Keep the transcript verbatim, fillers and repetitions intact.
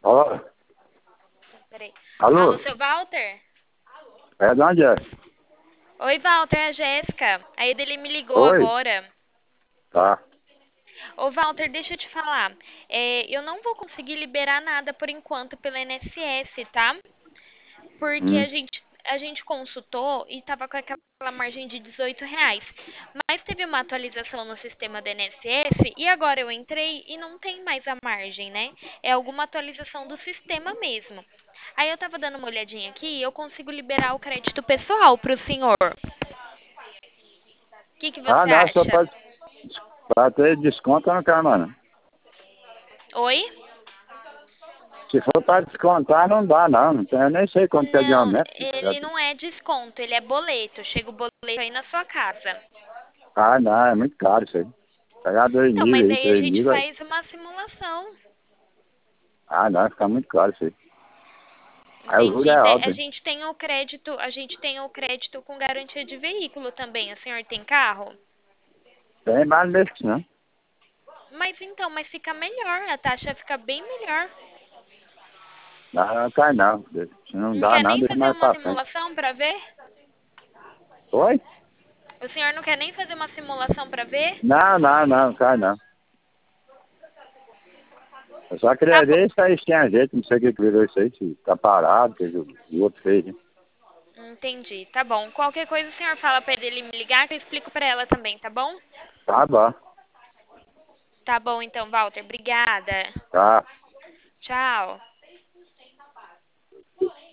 Ó, Peraí. Alô, alô? seu Walter? É de onde é? Oi, Walter, é a Jéssica. Aí ele me ligou Oi? agora. Tá. Ô, Walter, deixa eu te falar. É, eu não vou conseguir liberar nada por enquanto pelo I N S S, tá? Porque a Hum. gente, a gente consultou e tava com aquela margem de dezoito reais. Mas teve uma atualização no sistema do I N S S e agora eu entrei e não tem mais a margem, né? É alguma atualização do sistema mesmo. Aí eu tava dando uma olhadinha aqui e eu consigo liberar o crédito pessoal pro senhor. O que que Ah, você não, só acha? pra, pra ter desconto eu não quero mais, não. Oi? Se for pra descontar, não dá, não. Não tem- Eu nem sei quanto que é de Não, aumento. ele não é desconto, ele é boleto. Chega o boleto aí na sua casa. Ah, não, é muito caro isso aí. Pegar dois Então, mil mas aí, aí a três gente mil, aí. faz uma simulação. Ah, não, fica muito caro isso aí. Aí o juro Entendi. é Te- alto, A hein? gente tem o crédito, a gente tem o crédito com garantia de veículo também. O senhor tem carro? Tem mais mesmo que não. Mas então, mas fica melhor, a taxa fica bem melhor. Não, não cai não. Se não Não dá, quer não, nem deixa fazer mais uma pra frente. simulação para ver? Oi? O senhor não quer nem fazer uma simulação para ver? Não, não, não, cai não. Eu só Tá queria bom. ver se aí tinha jeito, não sei o que que virou isso aí, se tá parado, que o o outro fez, hein? Entendi, tá bom. Qualquer coisa o senhor fala para ele me ligar que eu explico para ela também, tá bom? Tá bom, Tá bom então, Walter. Obrigada. tá. Tchau.